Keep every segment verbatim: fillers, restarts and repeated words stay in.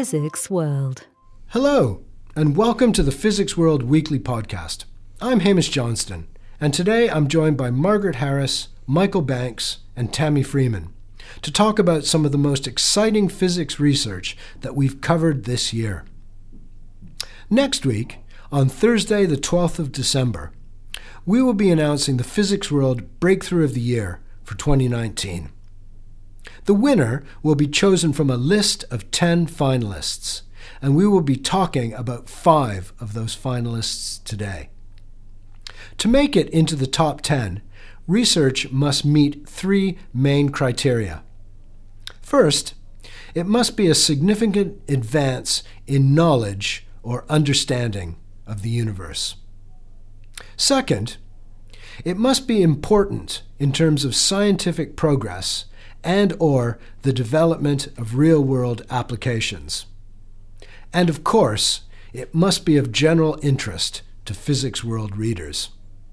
Physics World. Hello, and welcome to the Physics World Weekly Podcast. I'm Hamish Johnston, and today I'm joined by Margaret Harris, Michael Banks, and Tammy Freeman to talk about some of the most exciting physics research that we've covered this year. Next week, on Thursday the twelfth of December, we will be announcing the Physics World Breakthrough of the Year for twenty nineteen. The winner will be chosen from a list of ten finalists, and we will be talking about five of those finalists today. To make it into the top ten, research must meet three main criteria. First, it must be a significant advance in knowledge or understanding of the universe. Second, it must be important in terms of scientific progress and or the development of real-world applications. And of course, it must be of general interest to Physics World readers.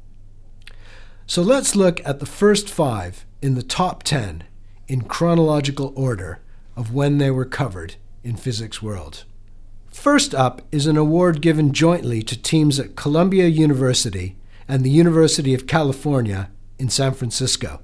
So let's look at the first five in the top ten in chronological order of when they were covered in Physics World. First up is an award given jointly to teams at Columbia University and the University of California in San Francisco.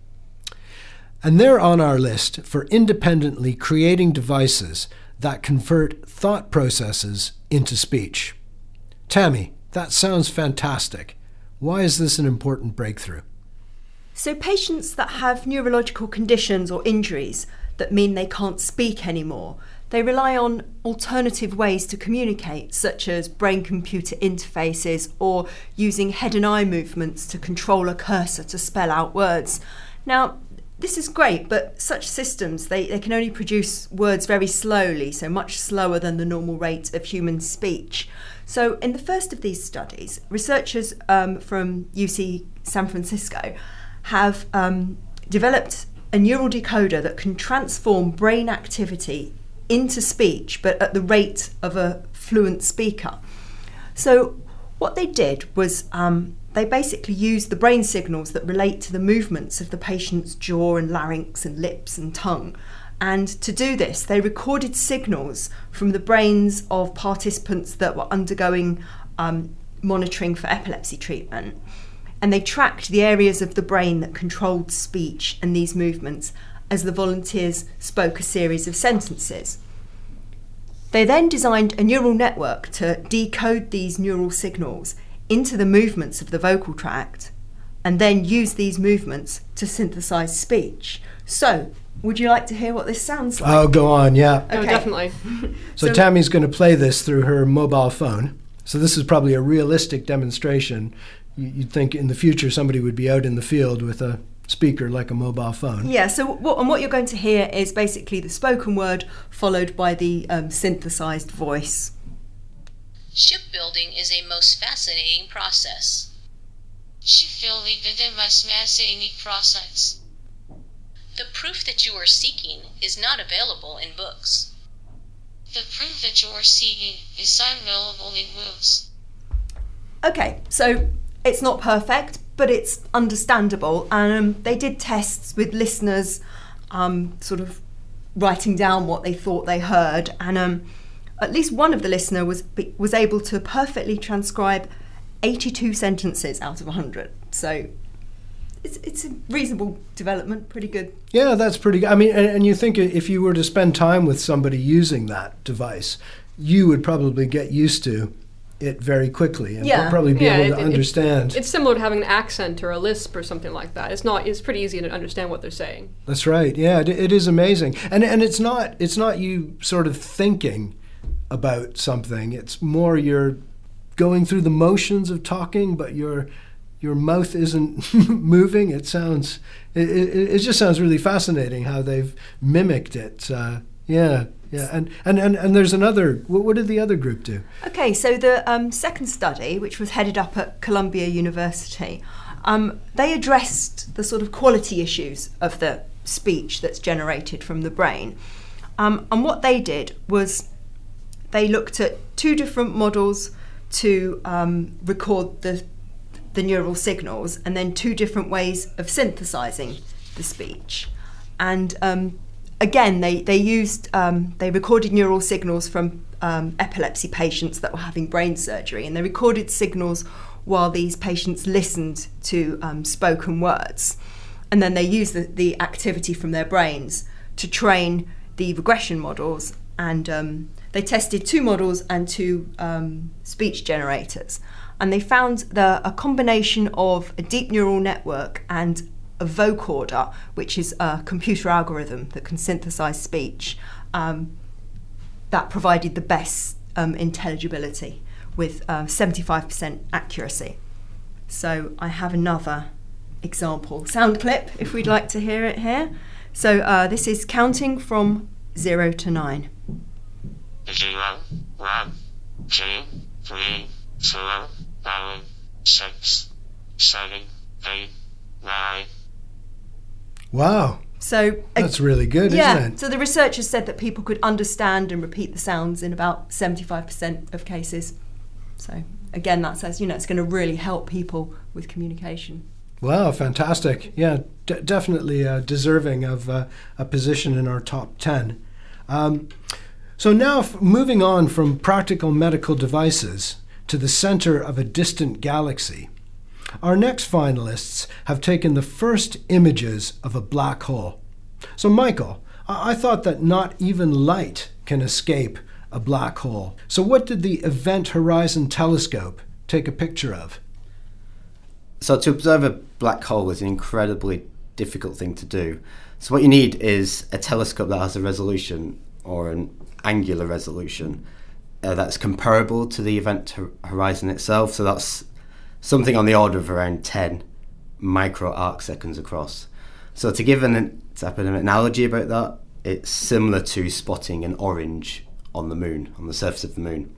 And they're on our list for independently creating devices that convert thought processes into speech. Tammy, that sounds fantastic. Why is this an important breakthrough? So patients that have neurological conditions or injuries that mean they can't speak anymore, they rely on alternative ways to communicate, such as brain-computer interfaces or using head and eye movements to control a cursor to spell out words. Now, this is great, but such systems, they, they can only produce words very slowly, so much slower than the normal rate of human speech. So in the first of these studies, researchers um, from U C San Francisco have um, developed a neural decoder that can transform brain activity into speech, but at the rate of a fluent speaker. So what they did was um, they basically used the brain signals that relate to the movements of the patient's jaw and larynx and lips and tongue. And to do this, they recorded signals from the brains of participants that were undergoing um, monitoring for epilepsy treatment. And they tracked the areas of the brain that controlled speech and these movements as the volunteers spoke a series of sentences. They then designed a neural network to decode these neural signals into the movements of the vocal tract and then use these movements to synthesize speech. So, would you like to hear what this sounds like? Oh, go on, yeah. Okay. Oh, definitely. So, so Tammy's going to play this through her mobile phone. So this is probably a realistic demonstration. You'd think in the future somebody would be out in the field with a speaker like a mobile phone. Yeah, so what, and what you're going to hear is basically the spoken word followed by the um, synthesized voice. Shipbuilding is a most fascinating process. Shipbuilding is a most fascinating process. The proof that you are seeking is not available in books. The proof that you are seeking is not available in books. Okay, so it's not perfect, but it's understandable. And um, they did tests with listeners um, sort of writing down what they thought they heard. And um, at least one of the listeners was, was able to perfectly transcribe eighty-two sentences out of one hundred. So it's, it's a reasonable development, pretty good. Yeah, that's pretty good. I mean, and, and you think if you were to spend time with somebody using that device, you would probably get used to it very quickly and yeah. probably be yeah, able to it, understand. It, it's similar to having an accent or a lisp or something like that. It's not. It's pretty easy to understand what they're saying. That's right. Yeah, it, it is amazing, and and it's not. It's not you sort of thinking about something. It's more you're going through the motions of talking, but your your mouth isn't moving. It sounds. It, it, it just sounds really fascinating how they've mimicked it. Uh, yeah. Yeah, and, and, and, and there's another, what, what did the other group do? Okay, so the um, second study, which was headed up at Columbia University, um, they addressed the sort of quality issues of the speech that's generated from the brain. Um, and what they did was they looked at two different models to um, record the, the neural signals and then two different ways of synthesizing the speech. And um, again, they, they used, um, they recorded neural signals from um, epilepsy patients that were having brain surgery, and they recorded signals while these patients listened to um, spoken words. And then they used the, the activity from their brains to train the regression models, and um, they tested two models and two um, speech generators. And they found that a combination of a deep neural network and a vocoder, which is a computer algorithm that can synthesize speech, um, that provided the best um, intelligibility with uh, seventy-five percent accuracy. So I have another example sound clip if we'd like to hear it here. So uh, this is counting from zero to nine. Zero, one, two, three, four, five, six, seven, eight, nine. Wow. So that's really good, yeah, isn't it? So the researchers said that people could understand and repeat the sounds in about seventy-five percent of cases. So again, that says, you know, it's going to really help people with communication. Wow, fantastic. Yeah, d- definitely uh, deserving of uh, a position in our top ten. Um, so now f- moving on from practical medical devices to the center of a distant galaxy, our next finalists have taken the first images of a black hole. So Michael, I, I thought that not even light can escape a black hole. So what did the Event Horizon Telescope take a picture of? So to observe a black hole is an incredibly difficult thing to do. So what you need is a telescope that has a resolution, or an angular resolution, uh, that's comparable to the event horizon itself. So that's something on the order of around ten micro arc seconds across. So to give an, type of an analogy about that, it's similar to spotting an orange on the moon, on the surface of the moon.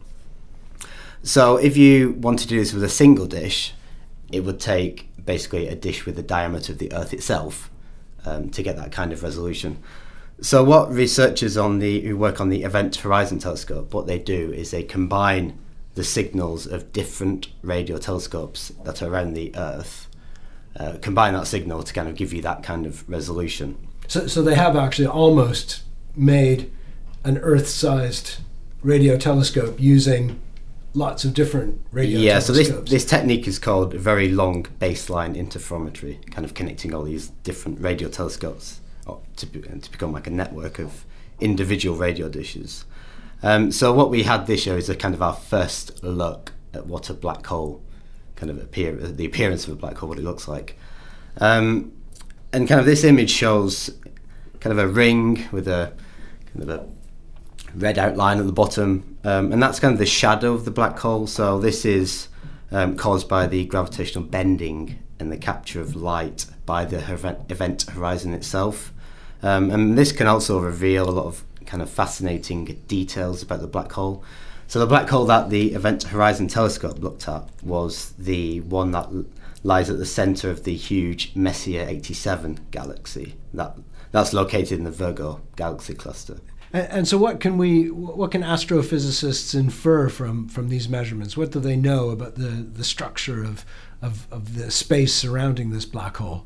So if you want to do this with a single dish, it would take basically a dish with the diameter of the Earth itself um, to get that kind of resolution. So what researchers on the who work on the Event Horizon Telescope, what they do is they combine the signals of different radio telescopes that are around the Earth, uh, combine that signal to kind of give you that kind of resolution. So, so they have actually almost made an Earth-sized radio telescope using lots of different radio yeah, telescopes. So this, this technique is called very long baseline interferometry, kind of connecting all these different radio telescopes to, to become like a network of individual radio dishes. Um, so what we had this year is a kind of our first look at what a black hole kind of appear, the appearance of a black hole, what it looks like. Um, and kind of this image shows kind of a ring with a kind of a red outline at the bottom, um, and that's kind of the shadow of the black hole. So this is um, caused by the gravitational bending and the capture of light by the event horizon itself. Um, and this can also reveal a lot of kind of fascinating details about the black hole. So the black hole that the Event Horizon Telescope looked at was the one that l- lies at the centre of the huge Messier eighty-seven galaxy. That that's located in the Virgo galaxy cluster. And, and so what can we, what can astrophysicists infer from, from these measurements? What do they know about the, the structure of, of, of the space surrounding this black hole?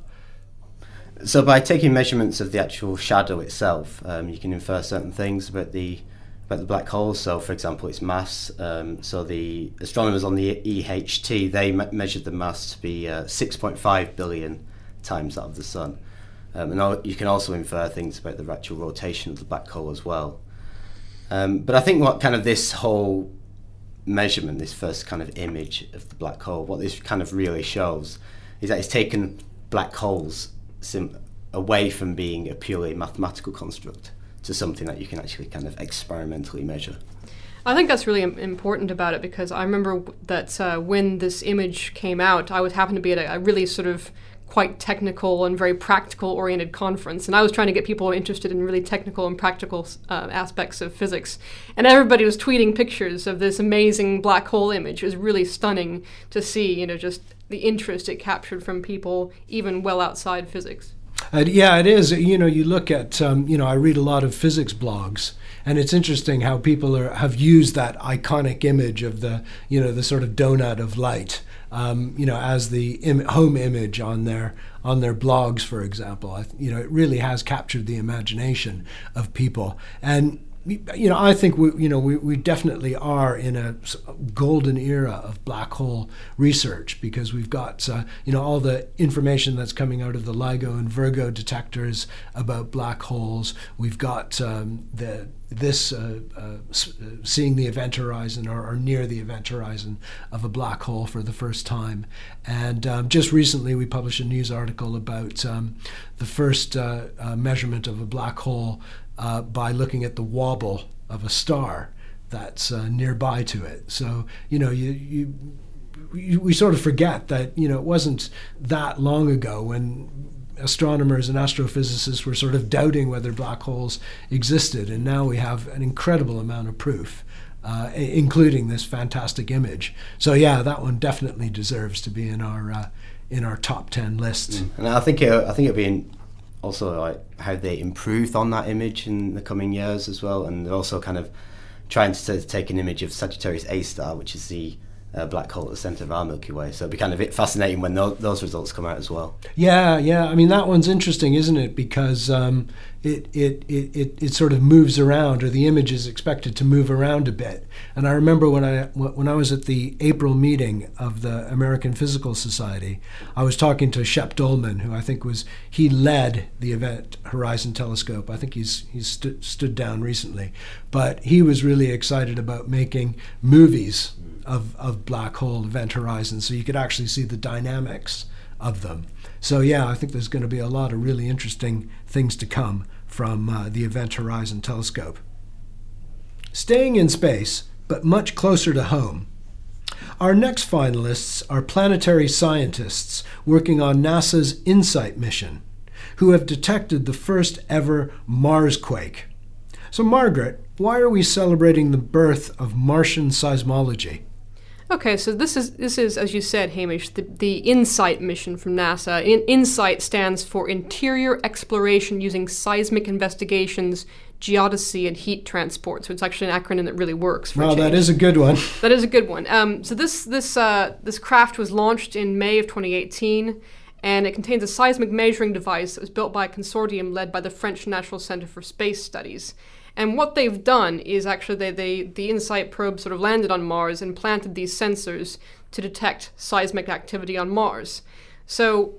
So by taking measurements of the actual shadow itself, um, you can infer certain things about the about the black hole. So, for example, its mass. Um, so the astronomers on the E H T, they me- measured the mass to be uh, six point five billion times that of the Sun. Um, and al- you can also infer things about the actual rotation of the black hole as well. Um, but I think what kind of this whole measurement, this first kind of image of the black hole, what this kind of really shows is that it's taken black holes sim- away from being a purely mathematical construct to something that you can actually kind of experimentally measure. I think that's really im- important about it, because I remember that uh, when this image came out, I would happen to be at a, a really sort of quite technical and very practical oriented conference, and I was trying to get people interested in really technical and practical uh, aspects of physics, and everybody was tweeting pictures of this amazing black hole image. It was really stunning to see, you know, just the interest it captured from people even well outside physics. Uh, yeah, it is. You know, you look at, um, you know, I read a lot of physics blogs, and it's interesting how people are, have used that iconic image of the, you know, the sort of donut of light, um, you know, as the Im- home image on their on their blogs, for example. I, you know, it really has captured the imagination of people. And you know, I think we, you know, we, we definitely are in a golden era of black hole research, because we've got, uh, you know, all the information that's coming out of the LIGO and Virgo detectors about black holes. We've got um, the this uh, uh, seeing the event horizon or, or near the event horizon of a black hole for the first time. And um, just recently we published a news article about um, the first uh, uh, measurement of a black hole Uh, by looking at the wobble of a star that's uh, nearby to it. So, you know, you, you, you we sort of forget that, you know, it wasn't that long ago when astronomers and astrophysicists were sort of doubting whether black holes existed, and now we have an incredible amount of proof, uh, including this fantastic image. So, yeah, that one definitely deserves to be in our uh, in our top ten lists. Mm. And I think it, I think it'll be in also like how they improved on that image in the coming years as well, and they're also kind of trying to take an image of Sagittarius A star, which is the uh, black hole at the centre of our Milky Way. So it'll be kind of fascinating when those, those results come out as well. Yeah, yeah. I mean, that one's interesting, isn't it? Because um, it, it, it, it, it sort of moves around, or the image is expected to move around a bit. And I remember when I when I was at the April meeting of the American Physical Society, I was talking to Shep Dolman, who I think was, he led the Event Horizon Telescope. I think he's he's stu- stood down recently. But he was really excited about making movies of, of black hole event horizons, so you could actually see the dynamics of them. So yeah, I think there's going to be a lot of really interesting things to come from uh, the Event Horizon Telescope. Staying in space, but much closer to home, our next finalists are planetary scientists working on NASA's InSight mission, who have detected the first ever Marsquake. So Margaret, why are we celebrating the birth of Martian seismology? Okay, so this is, this is, as you said, Hamish, the, the InSight mission from NASA. In, InSight stands for Interior Exploration Using Seismic Investigations, Geodesy, and Heat Transport. So it's actually an acronym that really works. For well, that is a good one. That is a good one. Um, so this this uh, this craft was launched in May of twenty eighteen, and it contains a seismic measuring device that was built by a consortium led by the French National Center for Space Studies. And what they've done is actually they, they the InSight probe sort of landed on Mars and planted these sensors to detect seismic activity on Mars. So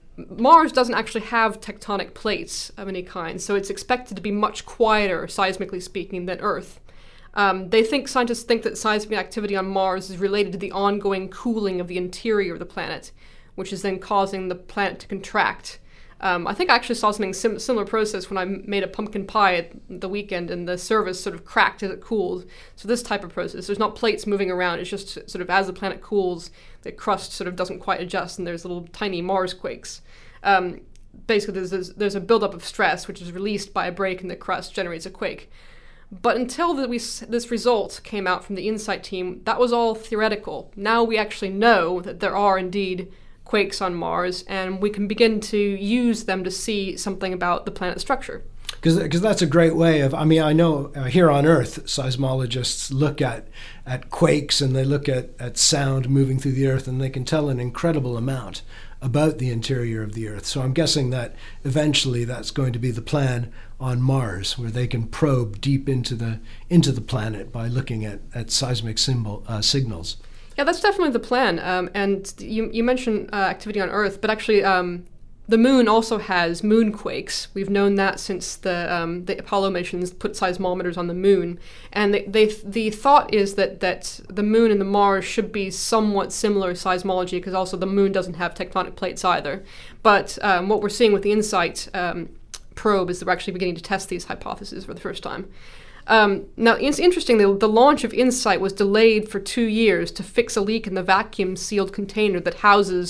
Mars doesn't actually have tectonic plates of any kind, so it's expected to be much quieter, seismically speaking, than Earth. Um, they think scientists think that seismic activity on Mars is related to the ongoing cooling of the interior of the planet, which is then causing the planet to contract. Um, I think I actually saw something sim- similar process when I made a pumpkin pie at the weekend, and the surface sort of cracked as it cooled. So this type of process, there's not plates moving around, it's just sort of as the planet cools, the crust sort of doesn't quite adjust, and there's little tiny Mars quakes. Um, basically, there's, there's, there's a buildup of stress, which is released by a break in the crust, generates a quake. But until the, we, this result came out from the InSight team, that was all theoretical. Now we actually know that there are indeed quakes on Mars, and we can begin to use them to see something about the planet's structure. Because that's a great way of, I mean, I know uh, here on Earth, seismologists look at, at quakes and they look at, at sound moving through the Earth, and they can tell an incredible amount about the interior of the Earth. So I'm guessing that eventually that's going to be the plan on Mars, where they can probe deep into the into the planet by looking at, at seismic symbol, uh, signals. Yeah, that's definitely the plan. Um, and you, you mentioned uh, activity on Earth, but actually um, the Moon also has moonquakes. We've known that since the um, the Apollo missions put seismometers on the Moon. And they, they, the thought is that, that the Moon and the Mars should be somewhat similar seismology, because also the Moon doesn't have tectonic plates either. But um, what we're seeing with the InSight um, probe is that we're actually beginning to test these hypotheses for the first time. Um, now, it's interesting, the, the launch of InSight was delayed for two years to fix a leak in the vacuum-sealed container that houses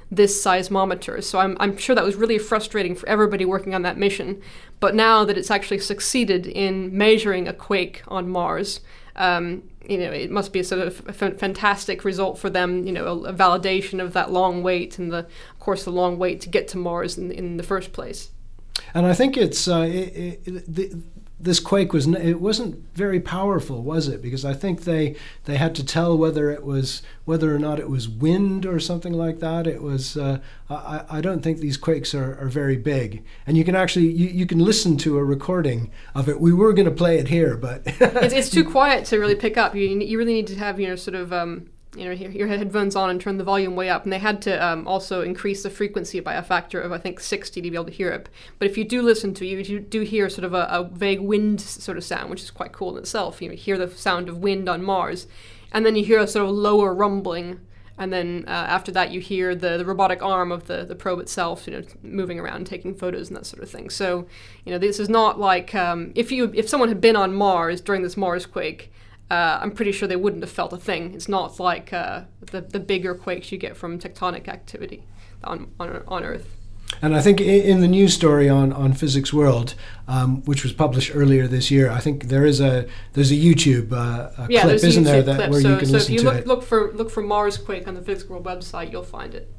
this seismometer. So I'm, I'm sure that was really frustrating for everybody working on that mission. But now that it's actually succeeded in measuring a quake on Mars, um, you know, it must be a sort of a f- fantastic result for them, you know, a, a validation of that long wait and, the, of course, the long wait to get to Mars in, in the first place. And I think it's uh, it, it, the, this quake was it wasn't very powerful, was it? Because I think they they had to tell whether it was whether or not it was wind or something like that. It was uh, I, I don't think these quakes are, are very big, and you can actually you, you can listen to a recording of it. We were going to play it here, but it's, it's too quiet to really pick up. You you really need to have you know sort of. Um, You know, your headphones on and turn the volume way up. And they had to um, also increase the frequency by a factor of, I think, sixty to be able to hear it. But if you do listen to it, you do hear sort of a, a vague wind sort of sound, which is quite cool in itself. You hear the sound of wind on Mars. And then you hear a sort of lower rumbling. And then uh, after that, you hear the, the robotic arm of the, the probe itself, you know, moving around, taking photos and that sort of thing. So, you know, this is not like um, if you if someone had been on Mars during this Mars quake, Uh, I'm pretty sure they wouldn't have felt a thing. It's not like uh, the the bigger quakes you get from tectonic activity on on, on Earth. And I think in the news story on, on Physics World, um, which was published earlier this year, I think there is a there's a YouTube uh, a yeah, clip, isn't a there, that clip. where so, you can so listen if you to look, it. look for look for Mars quake on the Physics World website, you'll find it.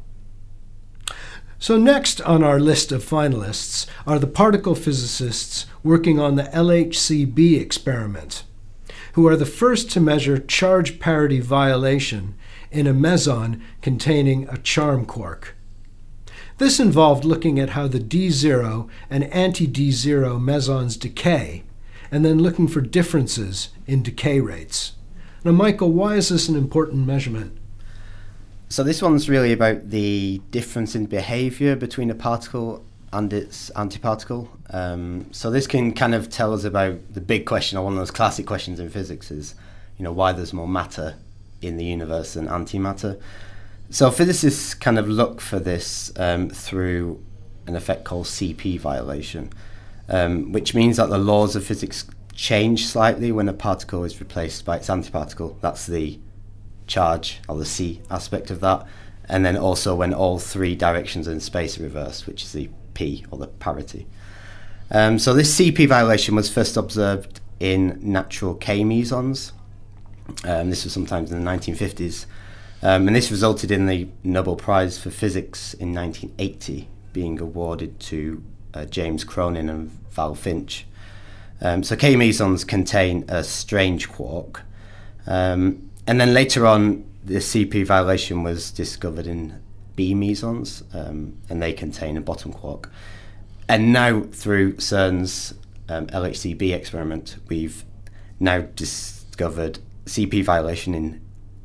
So next on our list of finalists are the particle physicists working on the L H C B experiment, who are the first to measure charge parity violation in a meson containing a charm quark. This involved looking at how the D zero and anti-D zero mesons decay, and then looking for differences in decay rates. Now, Michael, why is this an important measurement? So this one's really about the difference in behavior between a particle and its antiparticle. Um, so this can kind of tell us about the big question, or one of those classic questions in physics is, you know, why there's more matter in the universe than antimatter. So physicists kind of look for this um, through an effect called C P violation, um, which means that the laws of physics change slightly when a particle is replaced by its antiparticle. That's the charge, or the C aspect of that. And then also when all three directions in space are reversed, which is the P, or the parity. Um, so this C P violation was first observed in natural K mesons. Um, this was sometimes in the nineteen fifties. Um, and this resulted in the Nobel Prize for Physics in nineteen eighty being awarded to uh, James Cronin and Val Finch. Um, so K mesons contain a strange quark. Um, and then later on, the C P violation was discovered in B mesons, um, and they contain a bottom quark. And now, through CERN's um, L H C B experiment, we've now discovered C P violation in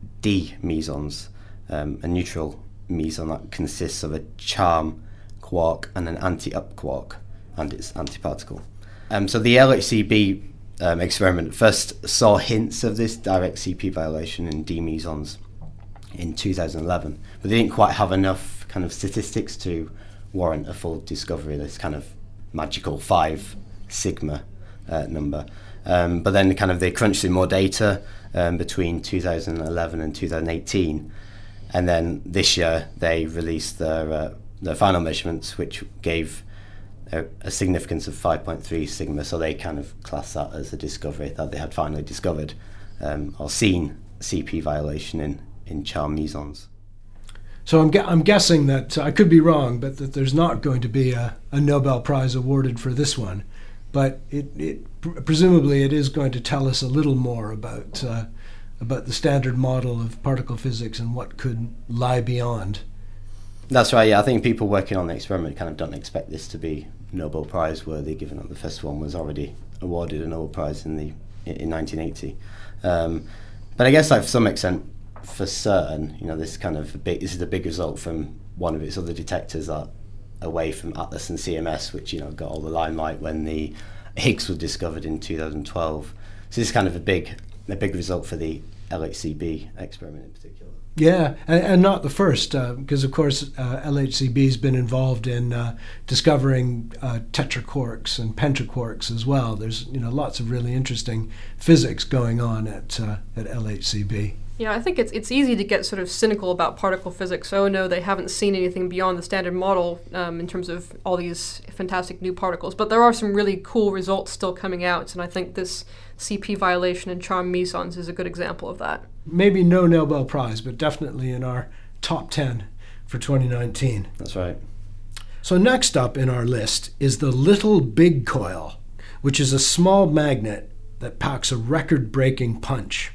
D mesons, um, a neutral meson that consists of a charm quark and an anti-up quark and its antiparticle. Um, so the L H C B um, experiment first saw hints of this direct C P violation in D mesons in two thousand eleven, but they didn't quite have enough kind of statistics to warrant a full discovery of this kind of magical five sigma uh, number. Um, but then kind of they crunched in more data um, between two thousand eleven and two thousand eighteen, and then this year they released their uh, their final measurements, which gave a, a significance of five point three sigma. So they kind of class that as a discovery that they had finally discovered um, or seen C P violation in in charm mesons. So I'm, gu- I'm guessing that, uh, I could be wrong, but that there's not going to be a, a Nobel Prize awarded for this one. But it, it pr- presumably it is going to tell us a little more about uh, about the standard model of particle physics and what could lie beyond. That's right, yeah. I think people working on the experiment kind of don't expect this to be Nobel Prize worthy, given that the first one was already awarded a Nobel Prize in the in nineteen eighty. Um, but I guess, like, to some extent, for CERN, you know, this kind of big, this is a big result from one of its other detectors that away from ATLAS and C M S, which, you know, got all the limelight when the Higgs was discovered in two thousand twelve. So this is kind of a big, a big result for the L H C B experiment in particular. Yeah, and, and not the first, uh, because of course uh, L H C B's been involved in uh, discovering uh, tetraquarks and pentaquarks as well. There's, you know, lots of really interesting physics going on at uh, at L H C B. Yeah, I think it's it's easy to get sort of cynical about particle physics. Oh no, they haven't seen anything beyond the standard model um, in terms of all these fantastic new particles. But there are some really cool results still coming out, and I think this C P violation in charm mesons is a good example of that. Maybe no Nobel Prize, but definitely in our top ten for twenty nineteen. That's right. So next up in our list is the Little Big Coil, which is a small magnet that packs a record-breaking punch.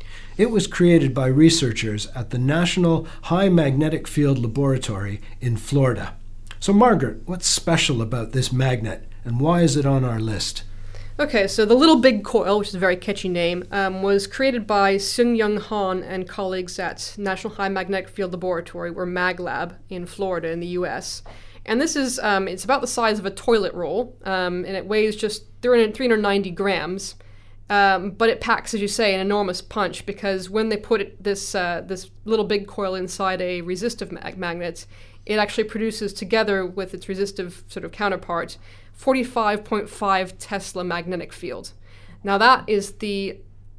It was created by researchers at the National High Magnetic Field Laboratory in Florida. So Margaret, what's special about this magnet and why is it on our list? Okay, so the Little Big Coil, which is a very catchy name, um, was created by Seung-Young Han and colleagues at National High Magnetic Field Laboratory, or MagLab, in Florida in the U S. And this is, um, it's about the size of a toilet roll, um, and it weighs just three hundred ninety grams. Um, but it packs, as you say, an enormous punch, because when they put it, this uh, this Little Big Coil inside a resistive mag- magnet, it actually produces, together with its resistive sort of counterpart, forty-five point five Tesla magnetic field. Now that is the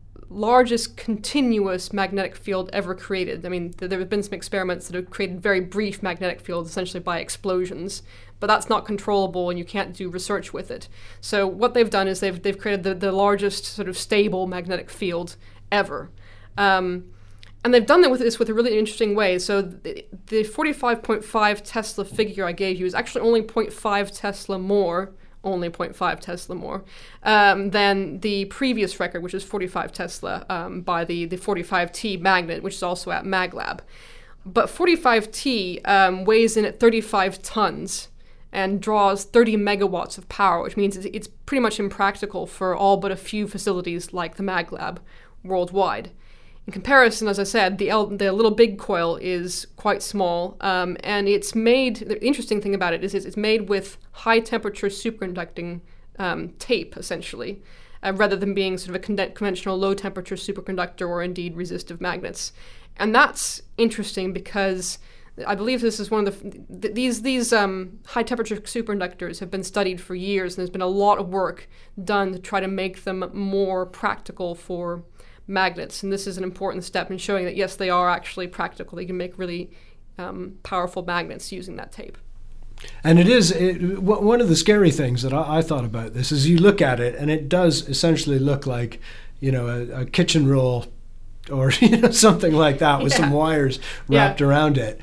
largest continuous magnetic field ever created. I mean, th- there have been some experiments that have created very brief magnetic fields, essentially by explosions, but that's not controllable and you can't do research with it. So what they've done is they've they've created the, the largest sort of stable magnetic field ever. Um, and they've done that with this with a really interesting way. So the, the forty-five point five Tesla figure I gave you is actually only zero point five Tesla more, only zero point five Tesla more, um, than the previous record, which is forty-five Tesla, um, by the, the forty-five T magnet, which is also at MagLab. But forty-five T um, weighs in at thirty-five tons and draws thirty megawatts of power, which means it's pretty much impractical for all but a few facilities like the MagLab worldwide. In comparison, as I said, the, L- the Little Big Coil is quite small, um, and it's made, the interesting thing about it is it's made with high-temperature superconducting um, tape, essentially, uh, rather than being sort of a con- conventional low-temperature superconductor or indeed resistive magnets. And that's interesting because I believe this is one of the, th- these these um, high-temperature superconductors have been studied for years, and there's been a lot of work done to try to make them more practical for magnets. And this is an important step in showing that, yes, they are actually practical. They can make really um, powerful magnets using that tape. And it is, it, w- one of the scary things that I, I thought about this is you look at it, and it does essentially look like, you know, a, a kitchen roll or you know something like that with yeah. some wires wrapped yeah. around it.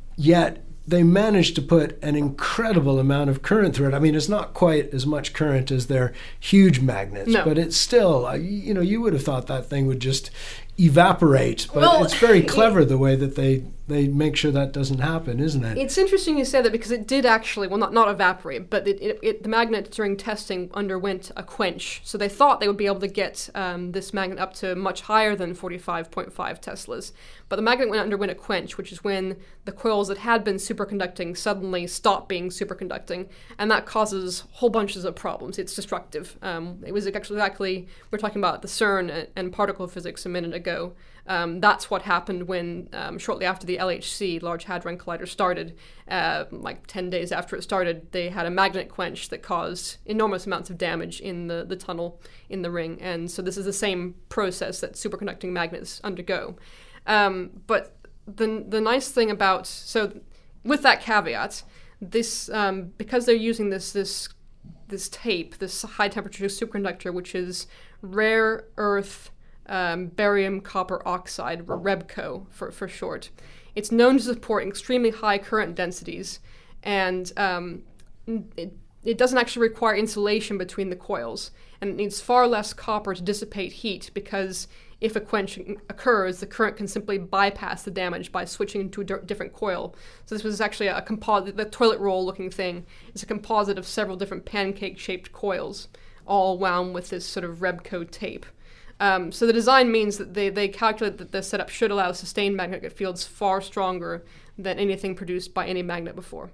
Yet they managed to put an incredible amount of current through it. I mean, it's not quite as much current as their huge magnets, no. but it's still, uh, you know, you would have thought that thing would just evaporate. But well, it's very clever the way that they, they make sure that doesn't happen, isn't it? It's interesting you say that because it did actually, well, not, not evaporate, but it, it, it, the magnet during testing underwent a quench. So they thought they would be able to get um, this magnet up to much higher than forty-five point five Teslas. But the magnet went underwent a quench, which is when the coils that had been superconducting suddenly stop being superconducting, and that causes whole bunches of problems. It's destructive. Um, it was actually exactly, we're talking about the CERN and, and particle physics a minute ago. Um, that's what happened when, um, shortly after the L H C, Large Hadron Collider, started, uh, like ten days after it started, they had a magnet quench that caused enormous amounts of damage in the, the tunnel in the ring. And so this is the same process that superconducting magnets undergo. Um, but the the nice thing about, so with that caveat, this um, because they're using this this this tape, this high temperature superconductor, which is rare earth um, barium copper oxide, or REBCO for, for short. It's known to support extremely high current densities, and um, it, it doesn't actually require insulation between the coils, and it needs far less copper to dissipate heat, because if a quench occurs, the current can simply bypass the damage by switching to a d- different coil. So this was actually a composite, the toilet roll looking thing is a composite of several different pancake-shaped coils, all wound with this sort of REBCO tape. Um, so the design means that they, they calculate that the setup should allow sustained magnetic fields far stronger than anything produced by any magnet before.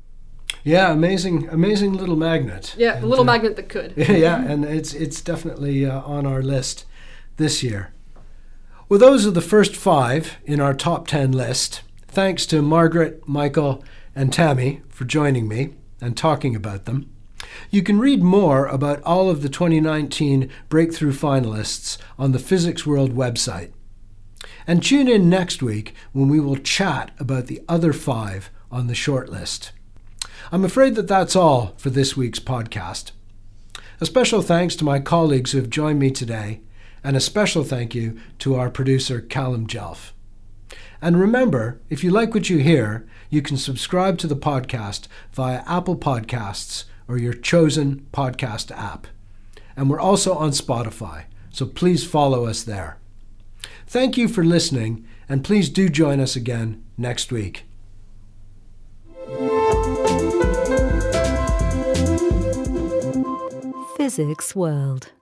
Yeah, amazing, amazing little magnet. Yeah, and, a little uh, magnet that could. Yeah, and it's it's definitely uh, on our list this year. Well, those are the first five in our top ten list. Thanks to Margaret, Michael, and Tammy for joining me and talking about them. You can read more about all of the twenty nineteen Breakthrough finalists on the Physics World website. And tune in next week when we will chat about the other five on the shortlist. I'm afraid that that's all for this week's podcast. A special thanks to my colleagues who have joined me today, and a special thank you to our producer Callum Jelf. And remember, if you like what you hear, you can subscribe to the podcast via Apple Podcasts or your chosen podcast app. And we're also on Spotify, so please follow us there. Thank you for listening, and please do join us again next week. Physics World.